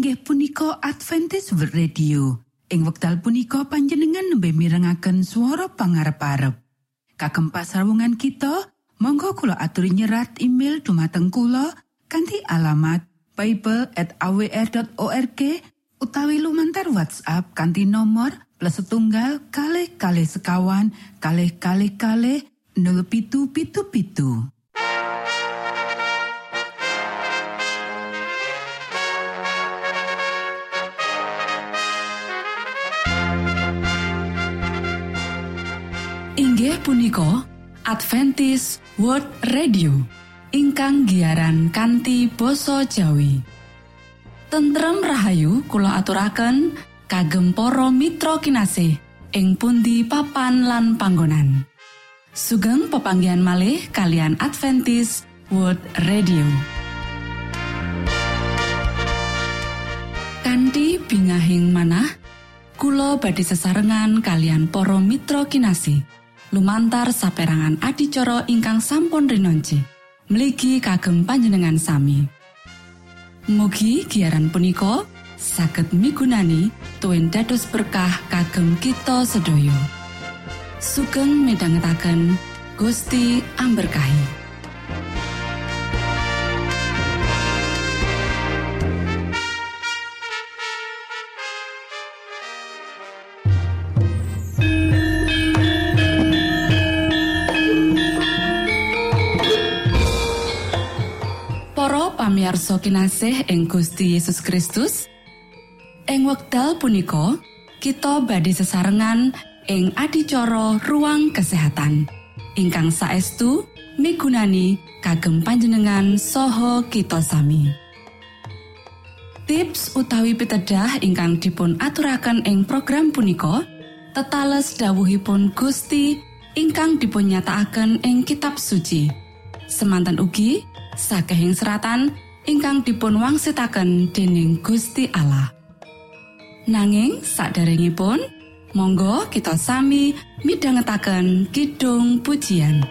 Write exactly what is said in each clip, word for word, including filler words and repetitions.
inggih punika Adventist World Radio. Ing wekdal punika panjenengan nembe mirengaken swara pangarep-arep. Kagem pasrawungan kita, monggo kula aturi nyerat email dumateng kula kanthi alamat bible at a w r dot org utawi lumantar WhatsApp kanthi nomor plus setunggal kalih kalih sekawan kalih kalih kalih nol pitu pitu pitu. Inggih punika Adventist World Radio ingkang giaran kanthi basa Jawi. Tentrem rahayu kula aturaken kagem para mitra kinasih ing pundi papan lan panggonan. Sugeng pepanggihan malih kalian Adventist World Radio. Kanthi bingahing manah kula badhe sesarengan kalian para mitra kinasih lumantar saperangan adicara ingkang sampun rinonci mligi kagem panjenengan sami. Mugi giaran punika saged migunani tuwin dados berkah kagem kita sedaya. Sugeng midhangetaken Gusti amberkahi. Pamirsa kinasih ing Gusti Yesus Kristus, ing wekdal punika kita badhe sesarengan ing adicara ruang kesehatan ingkang saestu migunani kagem panjenengan saha kita sami. Tips utawi pitedah ingkang dipun aturaken ing program punika tetales dawuhipun Gusti ingkang dipun nyatakaken ing kitab suci. Semanten ugi sakehing seratan ingkang dipun wangsitaken dening Gusti Allah. Nanging saderengipun, monggo kita sami midhangetaken kidung pujian.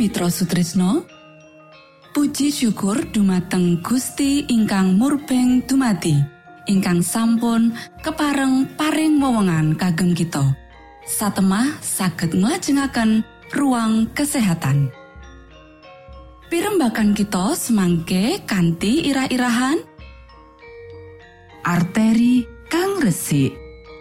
Mitra Sutrisno, puji syukur dumateng Gusti ingkang murbeng dumati, ingkang sampun kepareng paring wewengan kagem kita. Satemah saged nglajengaken ruang kesehatan. Pirembagan kita semangke kanthi irah-irahan arteri kang resik.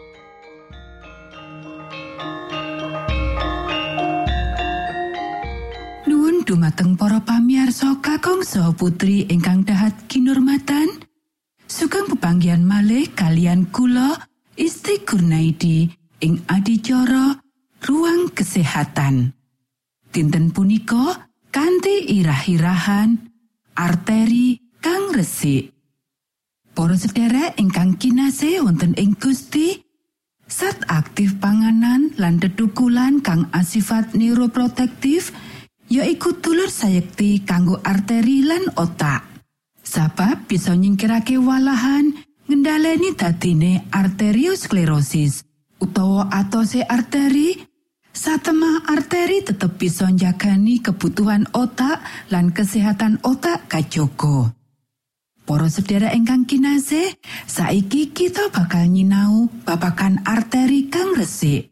Nuwun dumateng para pamirsa kakung saha putri ingkang dahat kinurmatan. Sugeng pepanggihan malih kalian kula Isti Kurnaidi ing adicara ruang kesehatan. Dinten punika kanthi irah-irahan arteri kang resik. Para sedherek ingkang kinasih wonten ing Gusti, zat aktif panganan lan dedukulan kang asifat neuroprotektif yaiku dulur sayekti kanggo arteri lan otak. Sabab bisa nyingkirake walahan ngendhaleni dadine arteriosklerosis utawa atose arteri. Satemah arteri tetep bisa njagani kebutuhan otak lan kesehatan otak kajaga. Para sedherek ingkang kinasih, saiki kita bakal nyinau babagan arteri kang resik.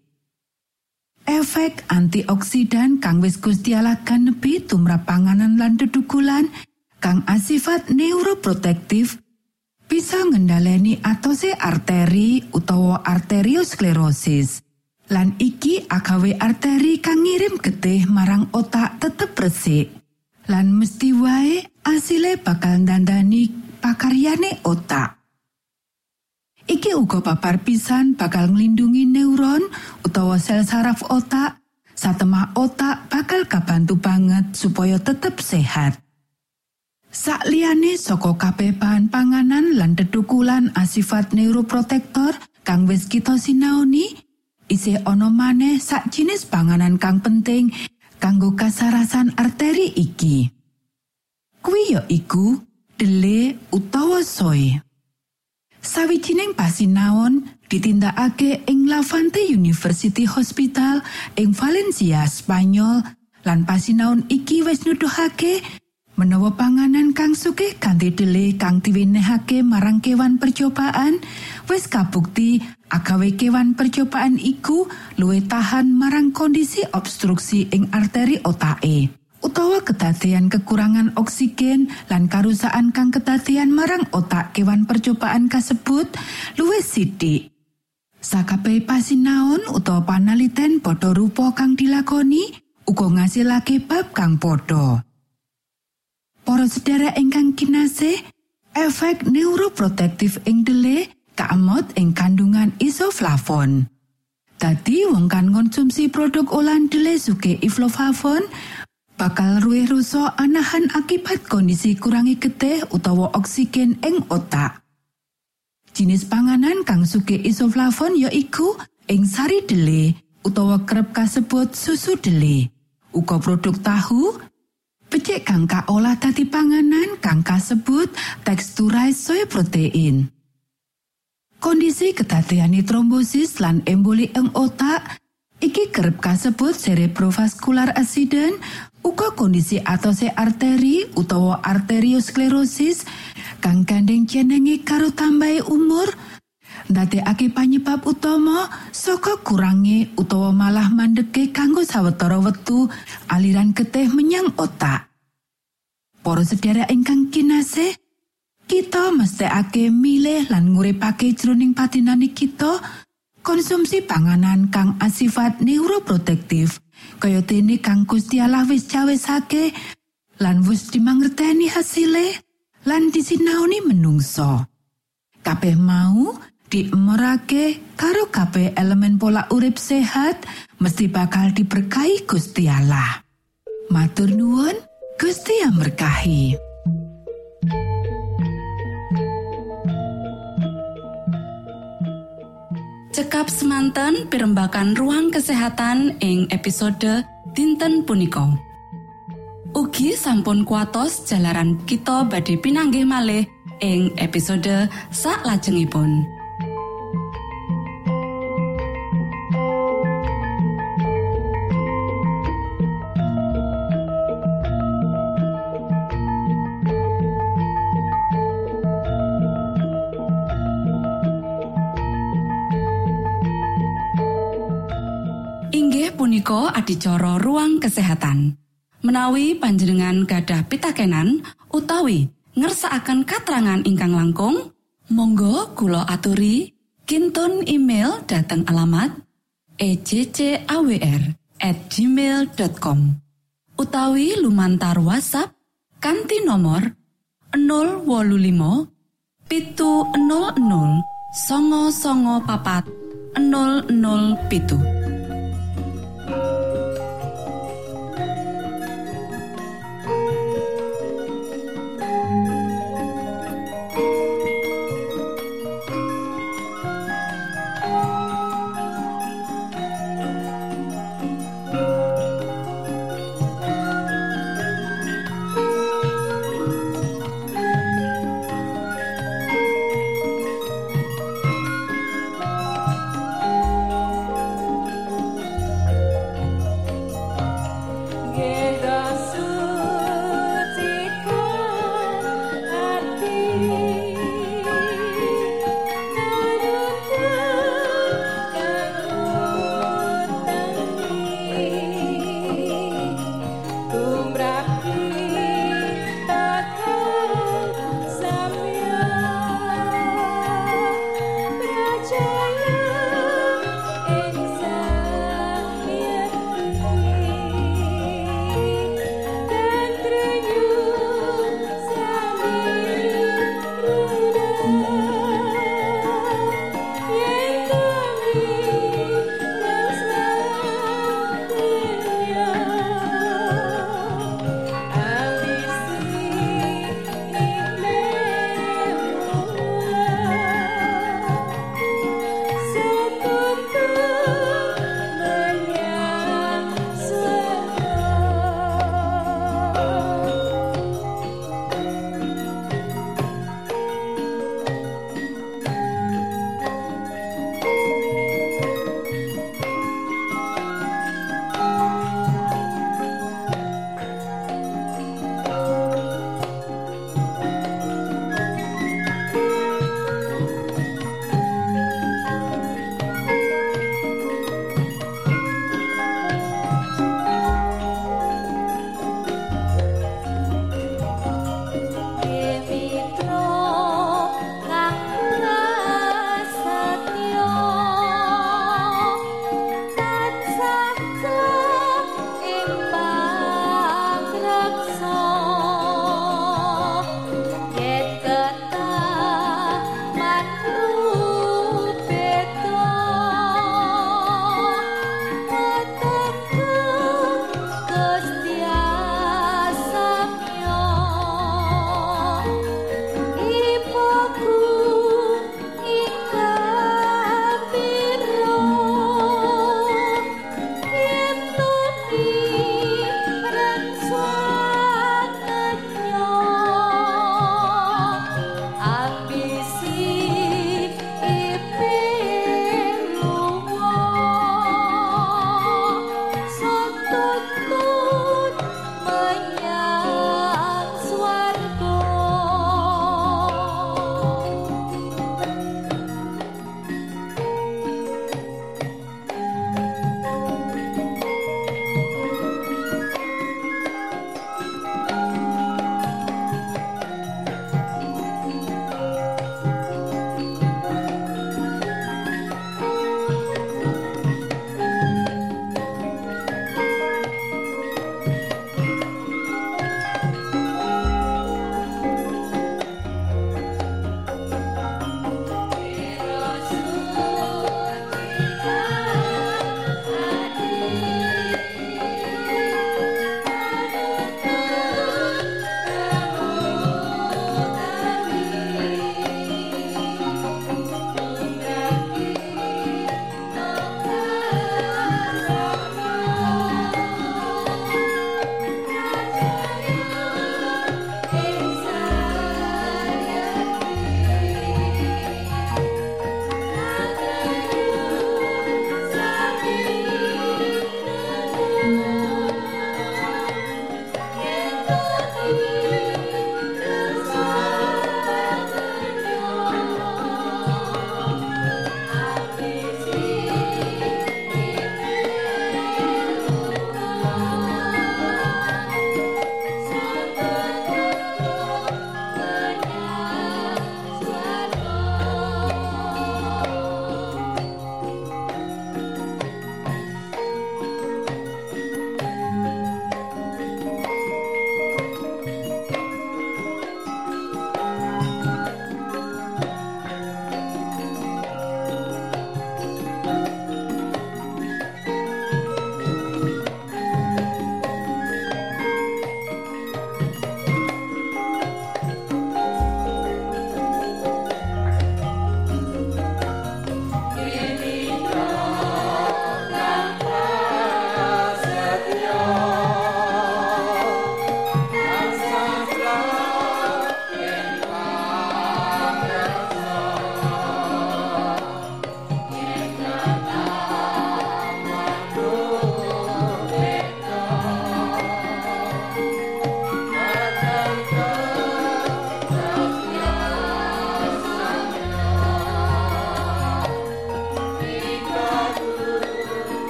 Efek antioksidan kang wis Gusti Allah ganepi tumrap panganan lan dedukulan kang asifat neuroprotektif bisa ngendhaleni atose arteri utawa arteriosklerosis. Lan iki agawe arteri kang ngirim getih marang otak tetep resik. Lan mesti wae asile bakal ndandani pakaryane otak. Iki uga babar pisan bakal nglindungi neuron utawa sel saraf otak. Satemah otak bakal kabantu banget supaya tetep sehat. Sakliyane saka kabeh bahan panganan lan dedukulan asifat neuroprotektor kang wis kita sinaoni, isih ana maneh sak jinis panganan kang penting kanggo kasarasan arteri iki. Kuwi ya iku dele utawa soy. Sawijining pasinaon ditindakake ing Levante University Hospital ing Valencia, Spanyol, lan pasinaon iki wis nuduhake menawa panganan kang sugih kanthi dele kang diwenehake marang kewan percobaan wis kabukti agawe kewan percobaan iku luwih tahan marang kondisi obstruksi ing arteri otake utawa kedadean kekurangan oksigen lan karusakan kang kedadean marang otak kewan percobaan kasebut luwih sithik. Sakabeh pasinaon utawa panaliten padha rupa kang dilakoni uga ngasilake bab kang padha. Para sedherek ingkang kinasih, efek neuroprotektif ing dele kaemot ing kandungan isoflavon. Dadi wong kan konsumsi produk olahan dele sugih isoflavon bakal luwih rusak anahan akibat kondisi kurangi getih utawa oksigen ing otak. Jinis panganan kang sugih isoflavon yaiku ing sari dele utawa kerep kasebut susu dele. Uga produk tahu, becik kang kaolah dadi panganan kang kasebut texturized soy protein. Kondisi kedadeane trombosis lan emboli ing otak iki kerep kasebut cerebrovascular accident. Uga kondisi atose arteri utawa arteriosklerosis kang gandeng jenenge karo tambahe umur ndadekake panyebab utama saka kurange utawa malah mandeke kanggo sawetara wektu aliran getih menyang otak. Para sedherek ingkang kinasih, kita mesthekake milih lan nguripake jroning patinane kita konsumsi panganan kang asifat neuroprotektif kaya dene kang Gusti Allah wis cawisake lan wis dimangerteni hasile lan disinaoni menungso. Kabeh mau diemorake karo kabeh elemen pola urip sehat mesti bakal diberkahi Gusti Allah. Matur nuwun, Gusti yang berkahi. Cekap semanten pirembakan ruang kesehatan ing episode dinten punika. Ugi sampun kuatos jalaran kita badhe pinanggih malih ing episode saklajengipun. Inggih punika adicara ruang kesehatan. Menawi panjenengan gadah pitakenan utawi ngersakaken katrangan ingkang langkung, monggo kula aturi kinton email dhateng alamat e j c a w r at gmail dot com utawi lumantar WhatsApp kanthi nomor nol wolu limo pitu nol nol songo songo papat nol nol pitu.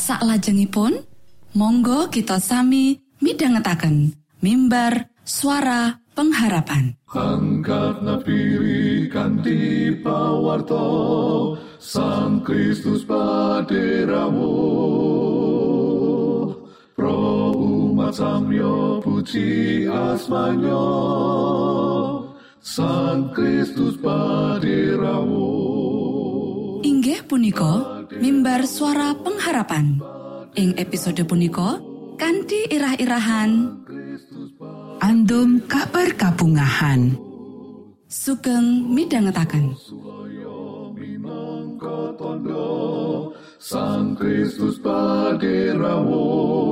Saklajengipun monggo kita sami midhangetaken mimbar suara pengharapan. Angkat nafiri kanthi pawarto Sang Kristus paderamu. Pro umat samyo puji asmanyo Sang Kristus paderamu. Inggih punika mimbar suara pengharapan. Ing episode punika kanthi irah-irahan Andum kabar kabungahan. Sugeng midhangetaken. Sang Kristus paderamu.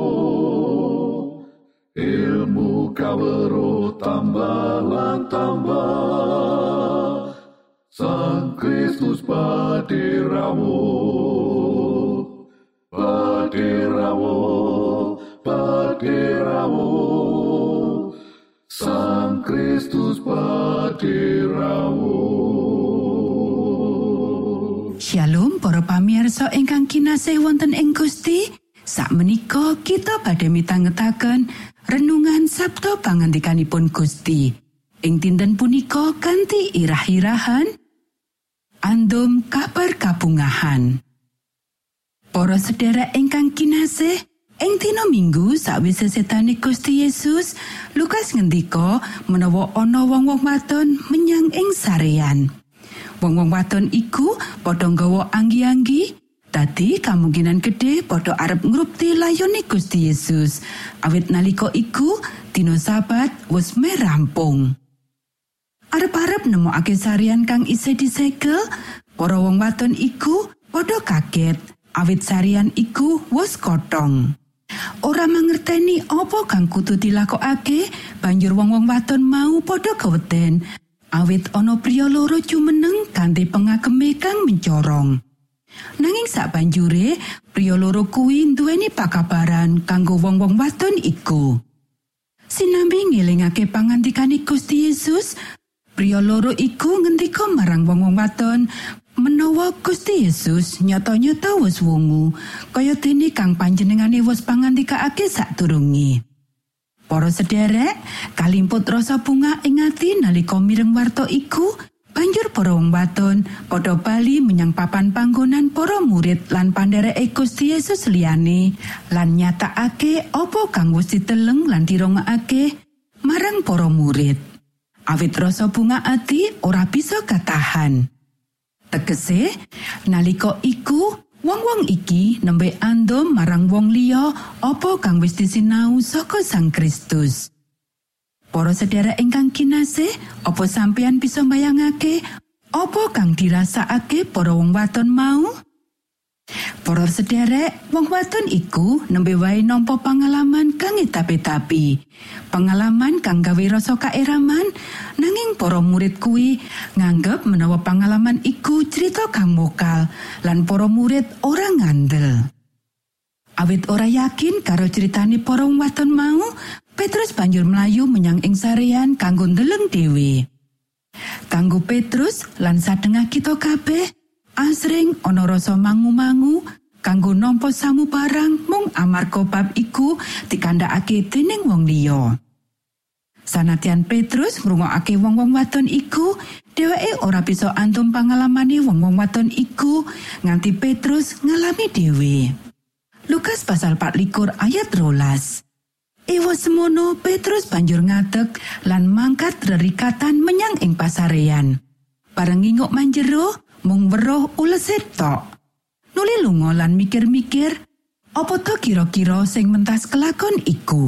Ilmu kawero tambah lan tambah. Sang Kristus paderamu. Paderamu, paderamu. Sang Kristus paderamu. Shalom para pamirsa ingkang kinasih wonten ing Gusti. Sakmenika kita badhe mitangetaken renungan Sabda pangandikanipun Gusti. Ing dinten punika kanthi irah-irahan Andum kabar kabungahan. Para sedherek ingkang kinasih, ing dina Minggu sawise setane Gusti Yesus, Lukas ngendika menawa ana wong-wong wadon menyang ing sarean. Wong-wong wadon iku padha nggawa anggi-anggi, dadi kemungkinan gedhe padha arep ngrupti layone Gusti Yesus. Awit nalika iku dina Sabat wis meh rampung. Arep-arep nemokake sarean kang isih disegel, para wong wadon iku padha kaget awit sarean iku wis kothong. Ora mangerteni apa kang kudu dilakokake, banjur wong-wong wadon mau padha keweden awit ana priya loro jumeneng kanthi pengageme kang mencorong. Nanging sabanjure priya loro kuwi nduweni pakabaran kanggo wong-wong wadon iku. Sinambi ngelingake pangandikane Gusti Yesus, priya loro iku ngendika marang wong-wong wadon menawa Gusti Yesus nyata-nyata wis wungu kaya dene kang panjenengane wis pangandikaake sadurunge. Para sederek, kalimput rasa bunga ing ati nalika mireng warta iku, banjur para wong wadon padha bali menyang papan panggonan para murid lan pandhereke Gusti Yesus liyane lan nyatakake apa kang wis diteleng lan dirongakake marang para murid. Awit rasa bunga ati ora bisa katahan. Tegese, nalika iku wong-wong iki nembe andum marang wong liya apa kang wis disinau saka Sang Kristus. Para sedherek ingkang kinasih, apa sampeyan bisa mbayangake apa kang dirasakake para wong wadon mau? Para sederek, wong wadon iku nembe wae nampa pangalaman kang etapi-tapi. Pengalaman kang gawe rasa kaeraman, nanging para murid kuwi nganggep menawa pengalaman iku crita kang mokal lan para murid ora ngandel. Awit ora yakin karo critane para wong wadon mau, Petrus banjur mlayu menyang ing sarean kanggo ndeleng dhewe. Kanggo Petrus lan sadengah kita kabeh, asring ana rasa mangu-mangu kanggo nampa samubarang mung amarga bab iku dikandhakake dening wong liya. Sanadyan Petrus ngrungokake wong-wong wadon iku, dheweke ora bisa antum pangalamane wong-wong wadon iku nganti Petrus ngalami dhewe. Lukas pasal empat likur ayat rolas. Ewa semono Petrus banjur ngadeg lan mangkat rerikatan menyang ing pasarean. Bareng nginguk manjero mung weruh ulese tok. Nuli lunga lan mikir-mikir, apa to kira-kira sing mentas kelakon iku.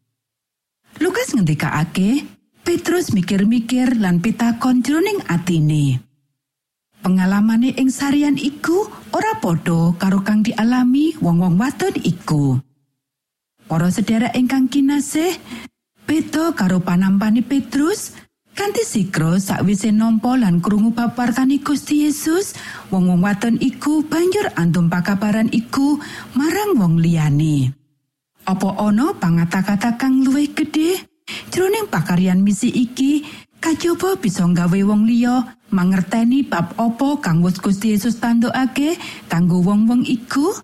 Lukas ngendikake, Petrus mikir-mikir lan pitakon jroning atine. Pengalamane ing sarean iku ora padha karo kang dialami wong-wong wadon iku. Para sedherek ingkang kinasih, beda karo panampane Petrus, kanthi sikro sakwise nampa lan krungu bab wartane Gusti Yesus, wong-wong wadon iku banjur antum pakabaran iku marang wong liyane. Apa ana pangata-kata kang luwih gedhe jroning pakaryan misi iki kajaba bisa nggawe wong liya mangerteni bab apa kang wis Gusti Yesus tandukake kanggo wong-wong iku?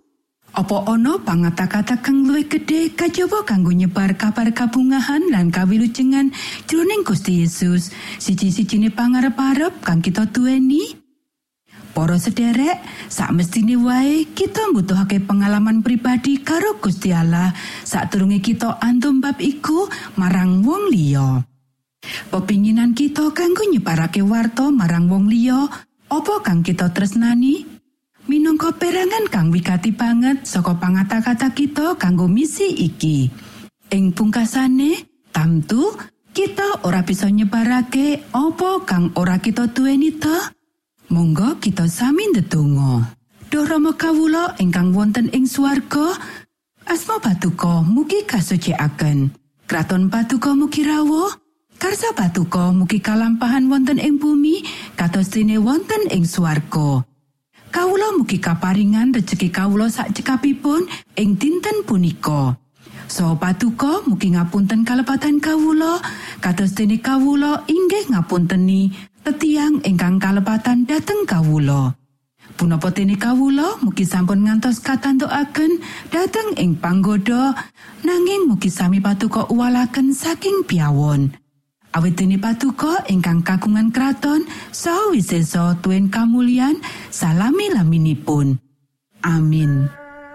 Apa ana pangatak-atak kang luwih gedhe kajaba kanggo nyebar kabar kabungahan lan kawilujengan jroning Gusti Yesus, siji-sijine pangarep-arep kang kita duweni? Para sederek, sakmestine wae kita mbutuhake pengalaman pribadi karo Gusti Allah sadurunge kita antum bab iku marang wong liya. Pepinginan kita kanggo nyebarake warta marang wong liya, apa kang kita tresnani? Minangka perangan kang wigati banget saka pangatak-atak kita kanggo misi iki. Ing pungkasane, tamtu kita ora bisa nyebarake apa kang ora kita duweni ta? Monggo kita sami ndedonga. Duh Rama kawula ingkang wonten ing swarga, asma Patuko mugi kasucikaken. Kraton Patuko mugi rawuh. Karsa Patuko mugi kalampahan wonten ing bumi kados dene wonten ing swarga. Kawula mugi kaparingan rejeki kawula sak cekapipun ing dinten punika. Saha Patuko mugi ngapunten kalepatan kawula kados dene kawula inggih ngapunteni tetiang ingkang kalepatan dhateng kawula. Punapa dene kawula mugi sampun ngantos katantukaken dhateng ing panggoda, nanging mugi sami Patuko uwalaken saking piyawon. Awit dene Patuko ingkang kagungan kraton saha wisesa tuwin kamulyan salami-laminipun. Amin.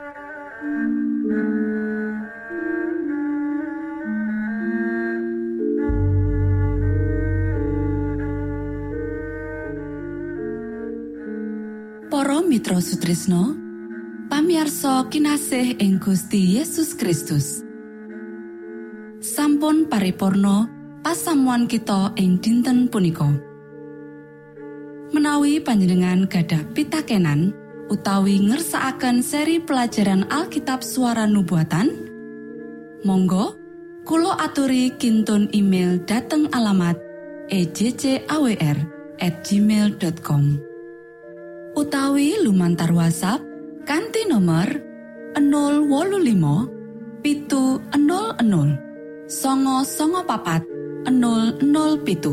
Para mitra Sutrisno, pamiarsa kinasih ing Gusti Yesus Kristus. Sampun paripurna pasamuan kita ing dinten punika. Menawi panjenengan gadah pitakenan utawi ngersakaken seri pelajaran Alkitab Suara Nubuatan, monggo kula aturi kintun email dateng alamat e j c a w r at gmail dot com utawi lumantar WhatsApp kanthi nomor nol wolu limo pitu nol nol songo songo papat nol nol pitu.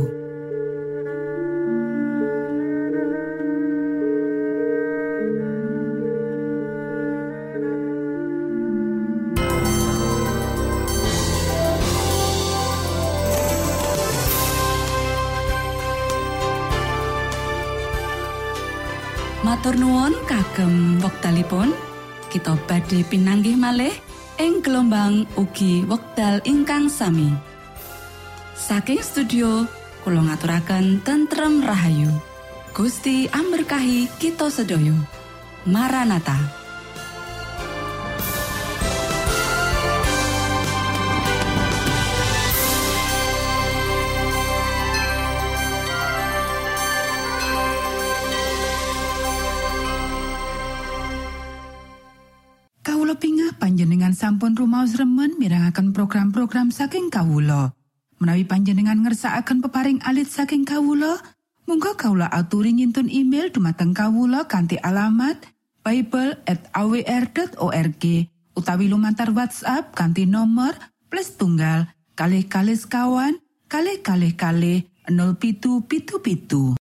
Matur nuwun kagem wektalipun kita badhe pinanggih malih ing gelombang ugi wekdal ingkang sami. Saking studio, kula ngaturaken tentrem rahayu. Gusti amberkahi kita sedaya. Maranatha. Kawula pingah panjenengan sampun rumaos remen mirengaken program-program saking kawula. Menawi panjenengan ngersakaken peparing alit saking kawula, monggo kawula aturi ngintun email dumateng kawula kanthi alamat bible at a w r dot org utawi lumantar WhatsApp kanthi nomor plus tunggal kalih kalih sekawan kalih kalih kalih nol pitu pitu pitu.